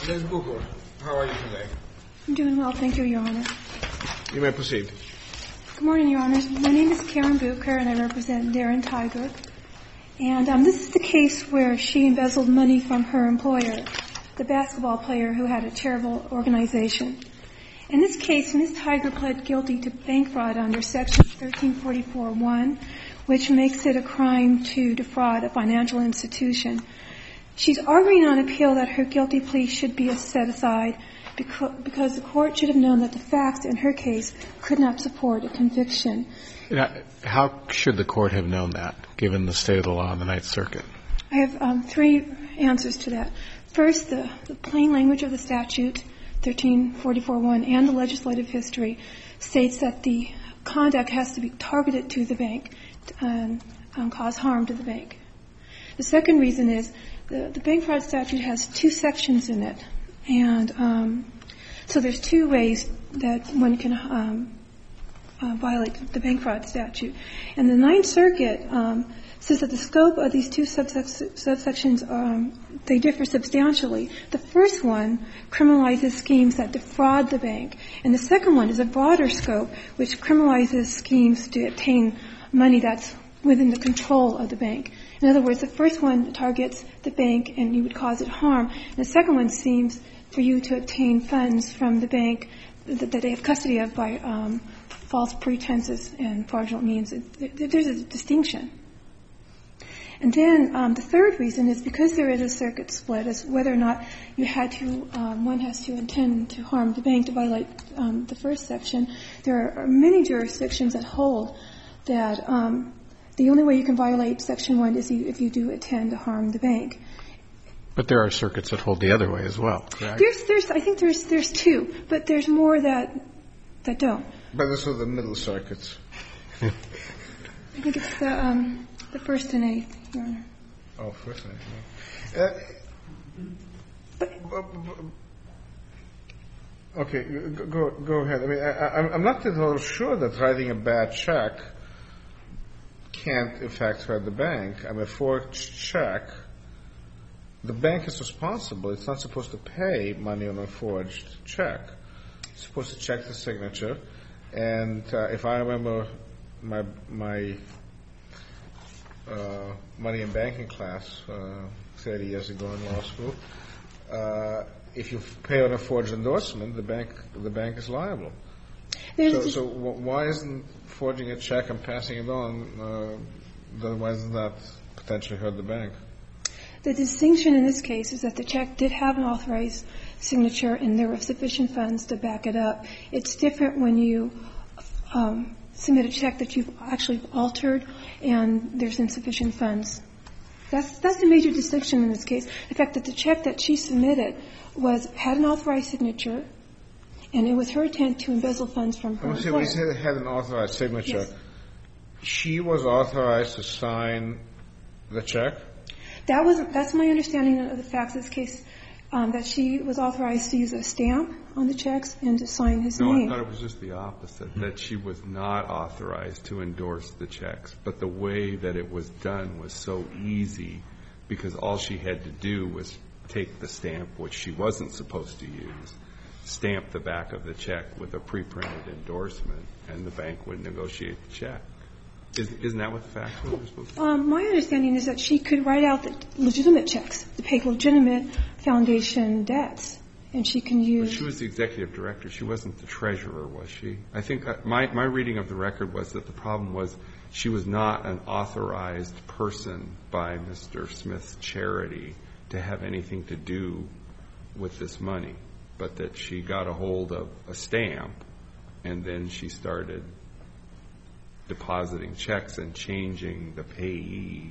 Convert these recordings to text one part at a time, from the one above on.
Ms. Bucher, how are you today? I'm doing well, thank you, Your Honor. You may proceed. Good morning, Your Honors. My name is Karen Bucher, and I represent Darren Tiger. And this is the case where she embezzled money from her employer, the basketball player who had a charitable organization. In this case, Ms. Tiger pled guilty to bank fraud under Section 1344(1), which makes it a crime to defraud a financial institution. She's arguing on appeal that her guilty plea should be set aside because the court should have known that the facts in her case could not support a conviction. How should the court have known that, given the state of the law in the Ninth Circuit? I have three answers to that. First, the plain language of the statute, 1344(1), and the legislative history states that the conduct has to be targeted to the bank and cause harm to the bank. The second reason is the bank fraud statute has two sections in it, and so there's two ways that one can violate the bank fraud statute. And the Ninth Circuit says that the scope of these two subsections, they differ substantially. The first one criminalizes schemes that defraud the bank, and the second one is a broader scope which criminalizes schemes to obtain money that's within the control of the bank. In other words, the first one targets the bank and you would cause it harm. And the second one seems for you to obtain funds from the bank that they have custody of by false pretenses and fraudulent means. There's a distinction. And then the third reason is because there is a circuit split as whether or not you had to, one has to intend to harm the bank to violate the first section. There are many jurisdictions that hold that the only way you can violate Section 1 is if you do intend to harm the bank. But there are circuits that hold the other way as well, correct? I think there's two, but there's more that don't. But those are the middle circuits. I think it's the first and eighth, Your Honor. Oh, first and eighth. Okay, go ahead. I mean, I'm not at all sure that writing a bad check can't, in fact, hurt the bank. I mean, a forged check, the bank is responsible. It's not supposed to pay money on a forged check. It's supposed to check the signature. And if I remember my money and banking class 30 years ago in law school, if you pay on a forged endorsement, the bank is liable. So why isn't forging a check and passing it on, why doesn't that potentially hurt the bank? The distinction in this case is that the check did have an authorized signature and there were sufficient funds to back it up. It's different when you submit a check that you've actually altered and there's insufficient funds. That's the major distinction in this case. The fact that the check that she submitted had an authorized signature, and it was her intent to embezzle funds from her employer. When you say it had an authorized signature, yes. She was authorized to sign the check? That's my understanding of the facts of this case, that she was authorized to use a stamp on the checks and to sign his name. No, I thought it was just the opposite, that she was not authorized to endorse the checks. But the way that it was done was so easy because all she had to do was take the stamp, which she wasn't supposed to use, stamp the back of the check with a pre-printed endorsement, and the bank would negotiate the check. Isn't that what the facts were supposed to be? My understanding is that she could write out the legitimate checks to pay legitimate foundation debts, and she can use. But she was the executive director. She wasn't the treasurer, was she? I think my reading of the record was that the problem was she was not an authorized person by Mr. Smith's charity to have anything to do with this money, but that she got a hold of a stamp, and then she started depositing checks and changing the payee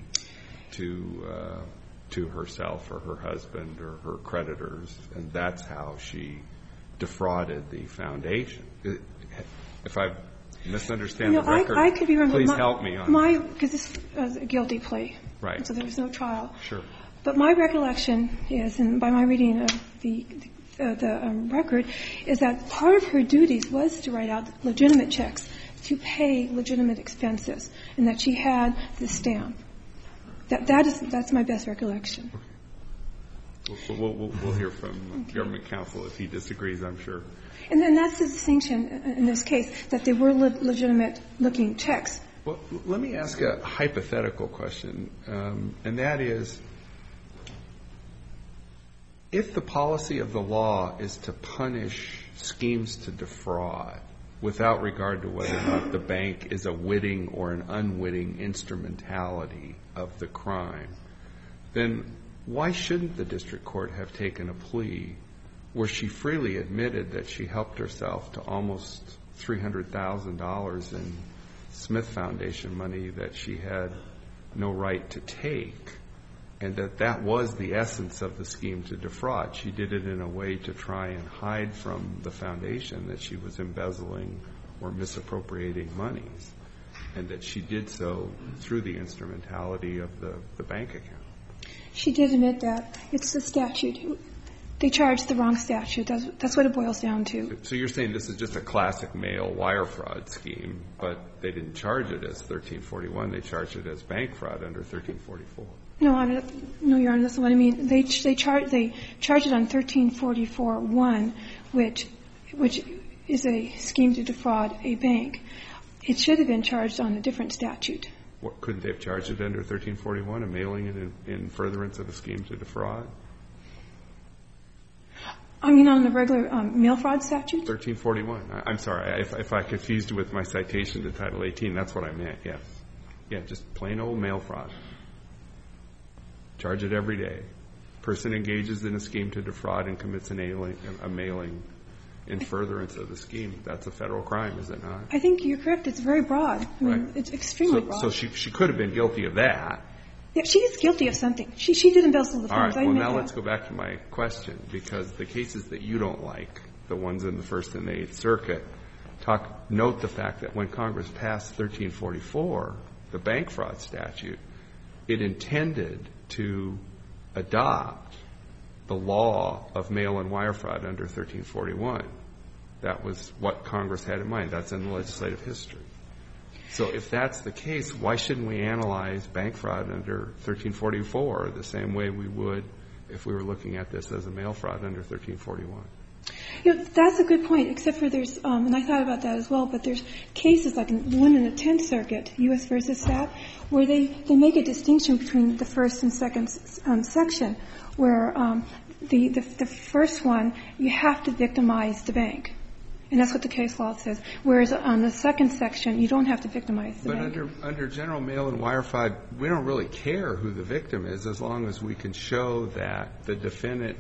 to herself or her husband or her creditors, and that's how she defrauded the foundation. If I misunderstand the record, I could be wrong, please help me on that. Because this was a guilty plea. Right. So there was no trial. Sure. But my recollection is, and by my reading of the record, is that part of her duties was to write out legitimate checks to pay legitimate expenses, and that she had the stamp. That's my best recollection. We'll hear from government counsel if he disagrees, I'm sure. And then that's the distinction in this case, that they were legitimate-looking checks. Well, let me ask a hypothetical question, and that is, if the policy of the law is to punish schemes to defraud without regard to whether or not the bank is a witting or an unwitting instrumentality of the crime, then why shouldn't the district court have taken a plea where she freely admitted that she helped herself to almost $300,000 in Smith Foundation money that she had no right to take, and that was the essence of the scheme to defraud? She did it in a way to try and hide from the foundation that she was embezzling or misappropriating monies, and that she did so through the instrumentality of the bank account. She did admit that. It's the statute. They charged the wrong statute. That's what it boils down to. So you're saying this is just a classic mail wire fraud scheme, but they didn't charge it as 1341. They charged it as bank fraud under 1344. No, Your Honor, that's what I mean. They charged it on 1344-1, which is a scheme to defraud a bank. It should have been charged on a different statute. What, couldn't they have charged it under 1341, a mailing it in furtherance of a scheme to defraud? I mean, on the regular mail fraud statute? 1341. I'm sorry. If I confused you with my citation to Title 18, that's what I meant, yes. Yeah, just plain old mail fraud. Charge it every day. Person engages in a scheme to defraud and commits a mailing in furtherance of the scheme. That's a federal crime, is it not? I think you're correct. It's very broad. I mean, it's extremely broad. So she could have been guilty of that. Yeah, she is guilty of something. She did embezzle the funds. All right. Well, now let's go back to my question, because the cases that you don't like, the ones in the First and the Eighth Circuit, note the fact that when Congress passed 1344, the bank fraud statute, it intended to adopt the law of mail and wire fraud under 1341. That was what Congress had in mind. That's in the legislative history. So if that's the case, why shouldn't we analyze bank fraud under 1344 the same way we would if we were looking at this as a mail fraud under 1341? You know, that's a good point, except for there's, and I thought about that as well, but there's cases like the one in the Tenth Circuit, U.S. versus SAT, where they make a distinction between the first and second section, where the first one, you have to victimize the bank. And that's what the case law says. Whereas on the second section, you don't have to victimize the bank. But under general mail and wire fraud, we don't really care who the victim is as long as we can show that the defendant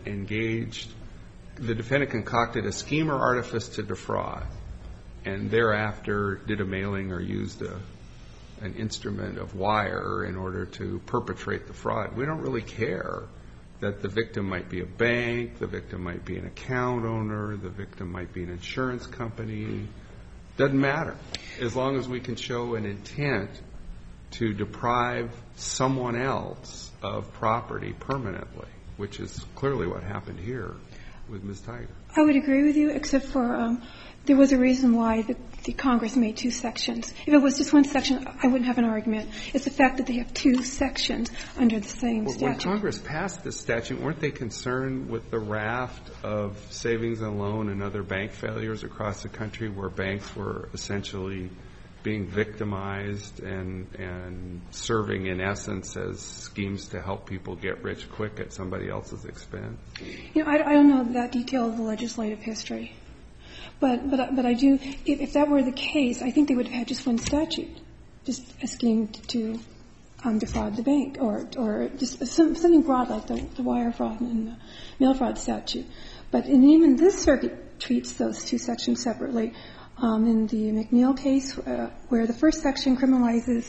concocted a scheme or artifice to defraud and thereafter did a mailing or used an instrument of wire in order to perpetrate the fraud. We don't really care that the victim might be a bank, the victim might be an account owner, the victim might be an insurance company. Doesn't matter. As long as we can show an intent to deprive someone else of property permanently, which is clearly what happened here with Ms. Tiger. I would agree with you, except for there was a reason why the Congress made two sections. If it was just one section, I wouldn't have an argument. It's the fact that they have two sections under the same statute. When Congress passed this statute, weren't they concerned with the raft of savings and loan and other bank failures across the country where banks were essentially being victimized and serving, in essence, as schemes to help people get rich quick at somebody else's expense? You know, I don't know that detail of the legislative history. But I do, if that were the case, I think they would have had just one statute, just a scheme to defraud the bank or just something broad like the wire fraud and the mail fraud statute. But even this circuit treats those two sections separately. In the McNeil case, where the first section criminalizes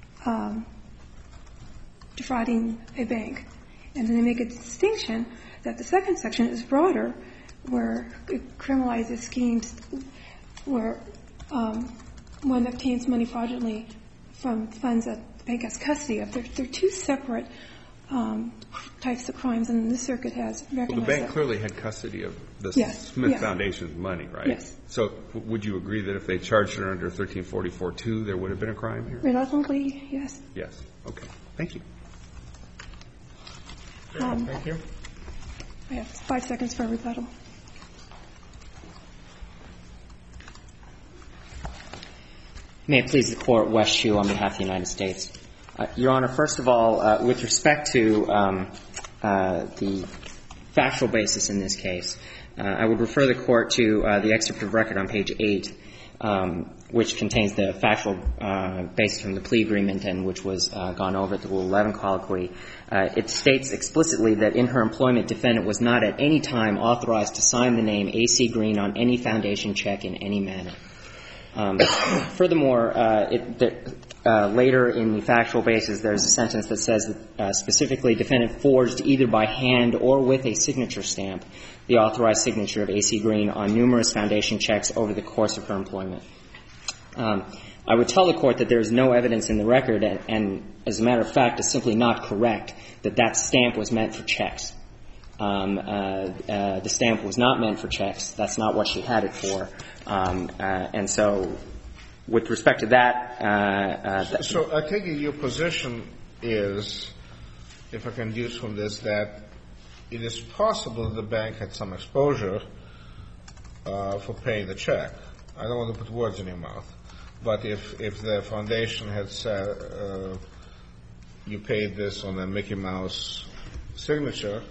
defrauding a bank, and then they make a distinction that the second section is broader, where it criminalizes schemes where one obtains money fraudulently from funds that the bank has custody of. They're two separate types of crimes, and this circuit has recognized that. Well, the bank clearly had custody of the Smith Foundation's money, right? Yes. So would you agree that if they charged her under 1344-2, there would have been a crime here? Reluctantly, yes. Yes. Okay. Thank you. Thank you. I have 5 seconds for rebuttal. May it please the Court, Wes Hsu on behalf of the United States. Your Honor, first of all, with respect to the factual basis in this case, I would refer the Court to the excerpt of record on page 8, which contains the factual basis from the plea agreement and which was gone over at the Rule 11 colloquy. It states explicitly that in her employment, defendant was not at any time authorized to sign the name A.C. Green on any foundation check in any manner. Furthermore, later in the factual basis, there's a sentence that says that specifically defendant forged either by hand or with a signature stamp the authorized signature of A.C. Green on numerous foundation checks over the course of her employment. I would tell the Court that there is no evidence in the record, and as a matter of fact, it's simply not correct that that stamp was meant for checks. The stamp was not meant for checks. That's not what she had it for. And so with respect to that So I take it your position is, if I can deduce from this, that it is possible the bank had some exposure for paying the check. I don't want to put words in your mouth. But if the foundation had said you paid this on a Mickey Mouse signature,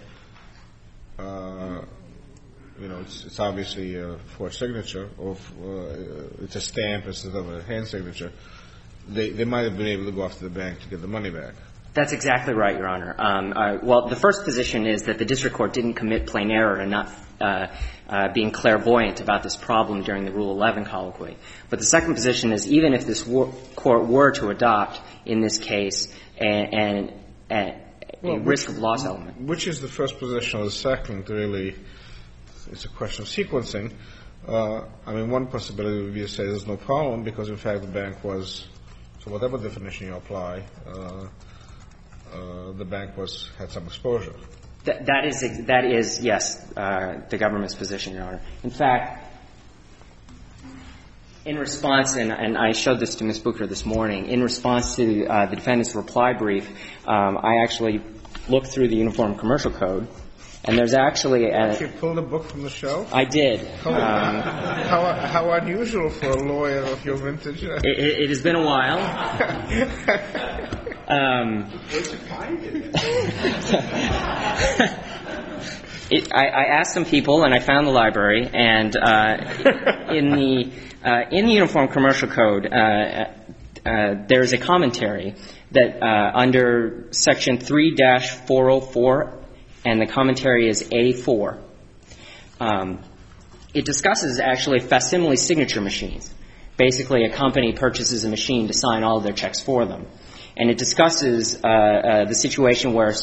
it's obviously a forged signature, or it's a stamp instead of a hand signature, they might have been able to go after the bank to get the money back. That's exactly right, Your Honor. Well, the first position is that the district court didn't commit plain error in not being clairvoyant about this problem during the Rule 11 colloquy. But the second position is even if this court were to adopt, in this case, a risk of loss element. Which is the first position or the second, really? It's a question of sequencing. One possibility would be to say there's no problem because, in fact, the bank was, so whatever definition you apply, the bank had some exposure. That is, yes, the government's position, Your Honor. In fact, in response, and I showed this to Ms. Booker this morning, in response to the defendant's reply brief, I actually looked through the Uniform Commercial Code, and there's actually Did you pull the book from the shelf? I did. How unusual for a lawyer of your vintage. It has been a while. Where'd you find it? I asked some people, and I found the library, and in the Uniform Commercial Code, there is a commentary that under Section 3-404, and the commentary is A4. It discusses actually facsimile signature machines. Basically, a company purchases a machine to sign all of their checks for them. And it discusses the situation where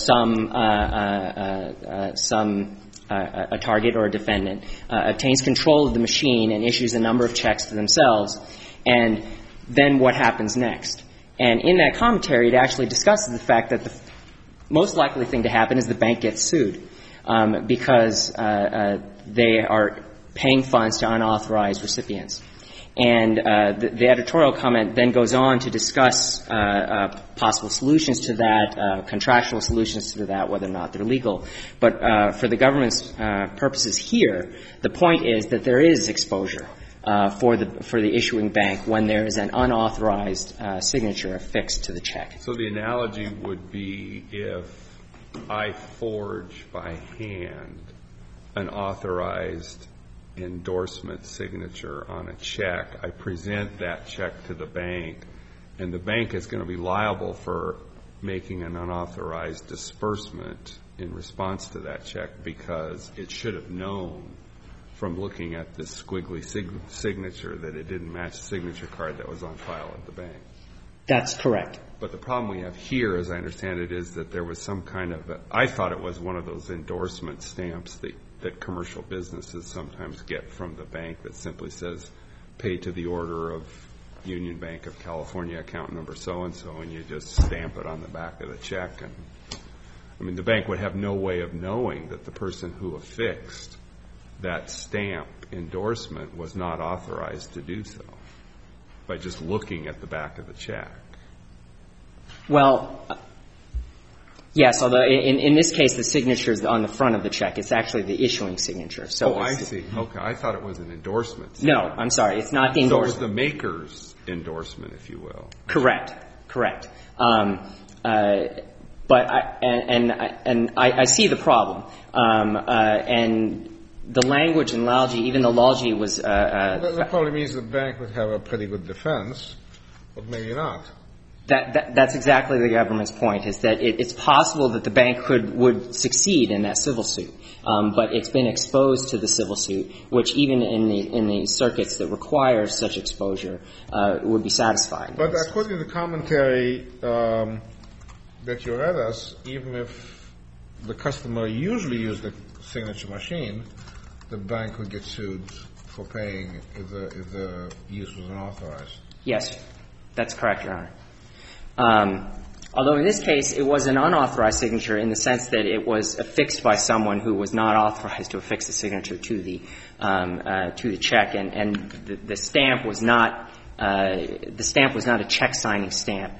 a target or a defendant obtains control of the machine and issues a number of checks to themselves, and then what happens next. And in that commentary, it actually discusses the fact that the most likely thing to happen is the bank gets sued because they are paying funds to unauthorized recipients. And the editorial comment then goes on to discuss possible solutions to that, contractual solutions to that, whether or not they're legal. But for the government's purposes here, the point is that there is exposure for the issuing bank when there is an unauthorized signature affixed to the check. So the analogy would be if I forge by hand an authorized endorsement signature on a check, I present that check to the bank, and the bank is going to be liable for making an unauthorized disbursement in response to that check because it should have known from looking at this squiggly signature that it didn't match the signature card that was on file at the bank. That's correct. But the problem we have here, as I understand it, is that there was some kind of I thought it was one of those endorsement stamps that commercial businesses sometimes get from the bank that simply says, pay to the order of Union Bank of California, account number so-and-so, and you just stamp it on the back of the check. And the bank would have no way of knowing that the person who affixed that stamp endorsement was not authorized to do so by just looking at the back of the check. Well, Yes, although in this case, the signature is on the front of the check. It's actually the issuing signature. So I see. Okay. I thought it was an endorsement. No, I'm sorry. It's not the endorsement. So it was the maker's endorsement, if you will. Correct. But I see the problem. And the language in Lalji, even though Lalji was that probably means the bank would have a pretty good defense, but maybe not. That's exactly the government's point, is that it's possible that the bank would succeed in that civil suit, but it's been exposed to the civil suit, which even in the circuits that require such exposure would be satisfied. But according to the commentary that you read us, even if the customer usually used the signature machine, the bank would get sued for paying if the use was unauthorized. Yes, that's correct, Your Honor. Although in this case it was an unauthorized signature in the sense that it was affixed by someone who was not authorized to affix the signature to the check, and the stamp was not a check signing stamp.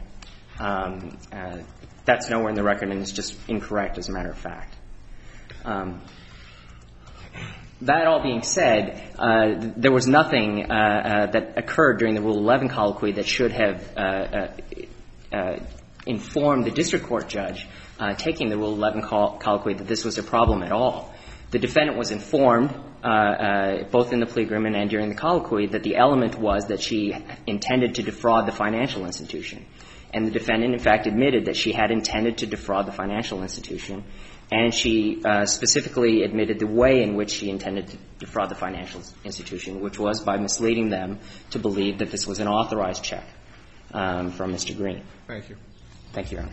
That's nowhere in the record, and it's just incorrect as a matter of fact. That all being said, there was nothing that occurred during the Rule 11 colloquy that should have informed the district court judge taking the Rule 11 colloquy that this was a problem at all. The defendant was informed, both in the plea agreement and during the colloquy, that the element was that she intended to defraud the financial institution. And the defendant, in fact, admitted that she had intended to defraud the financial institution, and she specifically admitted the way in which she intended to defraud the financial institution, which was by misleading them to believe that this was an authorized check from Mr. Green. Thank you. Thank you, Your Honor.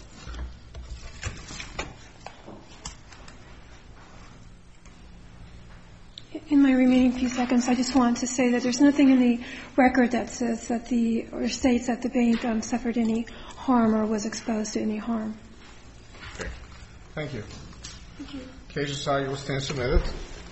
In my remaining few seconds, I just want to say that there's nothing in the record that says that or states that the bank suffered any harm or was exposed to any harm. Okay. Thank you. Thank you. Case decided will stand submitted.